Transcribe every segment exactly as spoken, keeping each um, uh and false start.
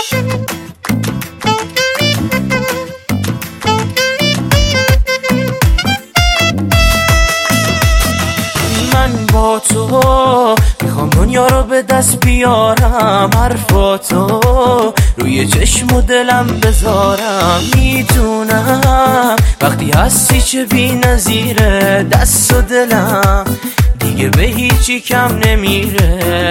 من با تو میخوام دنیا رو به دست بیارم، حرفاتو روی چشم و دلم بذارم. میدونم وقتی هستی چه بی نظیره، دست و دلم دیگه به هیچی کم نمیره.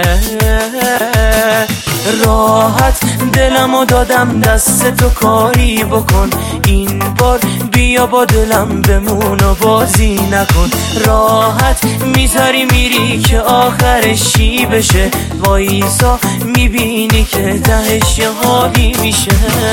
راحت دلمو دادم دست تو، کاری بکن این بار، بیا با دلم بمون و بازی نکن. راحت میذاری میری که آخرش چی بشه، وایسا میبینی که تهش یه حالی میشه.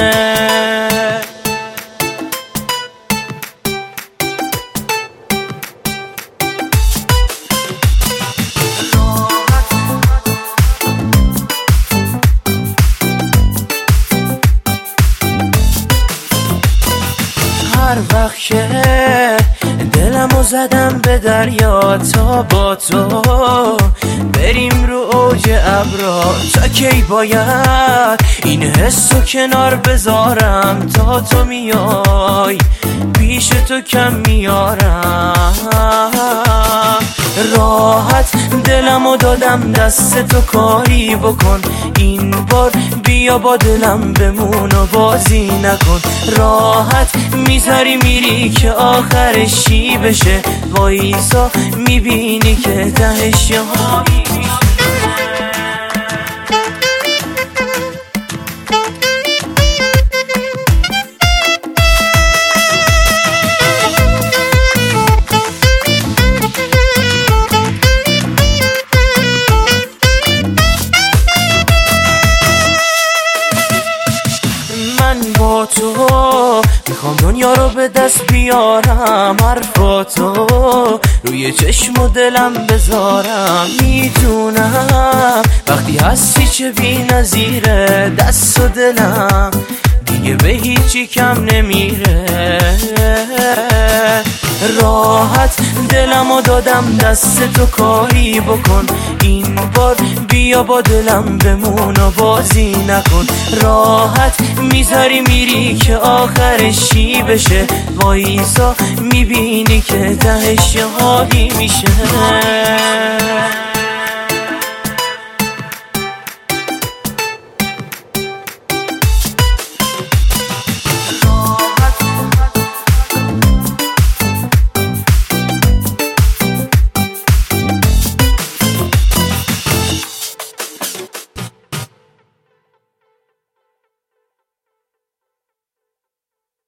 هر وقت که دلمو زدم به دریا، تا با تو بریم رو اوج ابرا. تا کی باید این حسو کنار بذارم، تا تو میای پیش تو کم میارم. راحت دلمو دادم دست تو، کاری بکن این بار، بیا با دلم بمون و بازی نکن. راحت میذاری میری که آخرش چی بشه، وایسا میبینی که تهش یه حالی میشه. من با تو میخوام دنیا رو به دست بیارم، حرفاتو روی چشم و دلم بذارم. میدونم وقتی هستی چه بی نظیره، دست و دلم دیگه به هیچی کم نمیره. راحت دلمو دادم دست تو، کاری بکن این بار، بیا با دلم بمون و بازی نکن. راحت میذاری میری که آخرش چی بشه، وایسا میبینی که تهش یه حالی میشه.